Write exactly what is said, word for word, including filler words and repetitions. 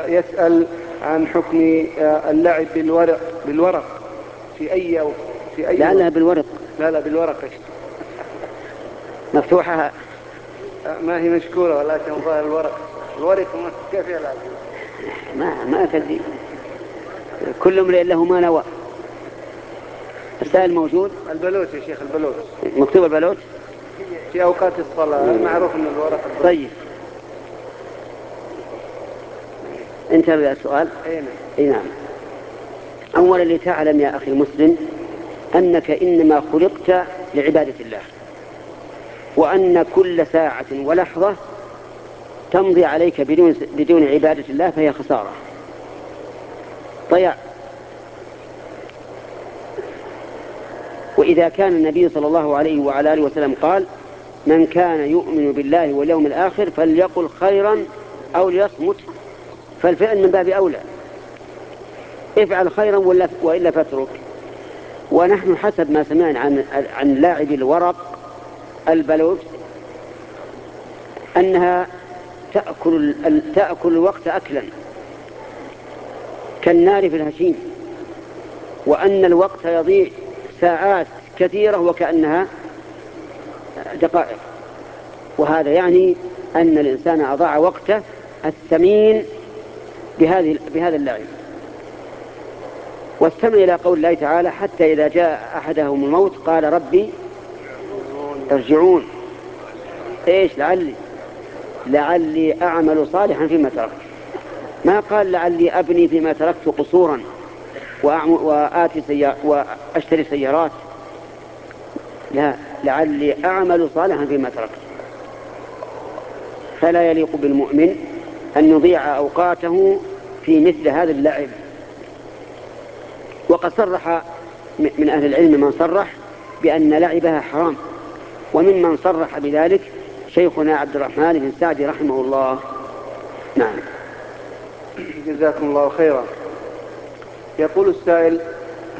يسأل عن حكم اللعب بالورق بالورق في أي في أي لعلها بالورق. لا لا بالورق مفتوحة ما هي مشكورة ولكن ظاهر الورق الورق كيف يلعب؟ ما ما تدري، كل امرئ له ما نوى. السائل موجود. البلوت يا شيخ، البلوت مكتوب البلوت في أوقات الصلاة، معروف أن الورق البلوت. طيب انتبه السؤال. اي نعم. اولا لتعلم يا اخي المسلم انك انما خلقت لعبادة الله، وان كل ساعة ولحظة تمضي عليك بدون بدون عبادة الله فهي خسارة ضياع. وإذا كان النبي صلى الله عليه وعلى آله وسلم قال من كان يؤمن بالله واليوم الآخر فليقل خيرا أو ليصمت، فالفعل من باب أولى، افعل خيرا وإلا فاترك. ونحن حسب ما سمعنا عن عن لاعب الورق البلوت أنها تأكل تأكل الوقت أكلا كالنار في الهشيم، وأن الوقت يضيع ساعات كثيرة وكأنها دقائق. وهذا يعني أن الإنسان أضاع وقته الثمين بهذه بهذا اللعب. واستمع إلى قول الله تعالى حتى إذا جاء أحدهم الموت قال ربي ارجعون. إيش؟ لعلي لعلي أعمل صالحا فيما تركت. ما قال لعلي أبني فيما تركت قصورا وآتي سيار وأشتري سيارات، لا، لعلي أعمل صالحا فيما تركت. فلا يليق بالمؤمن أن يضيع أوقاته في مثل هذا اللعب. وقد صرح من أهل العلم من صرح بأن لعبها حرام، وممن صرح بذلك شيخنا عبد الرحمن بن سعدي رحمه الله. نعم. جزاكم الله خيرا. يقول السائل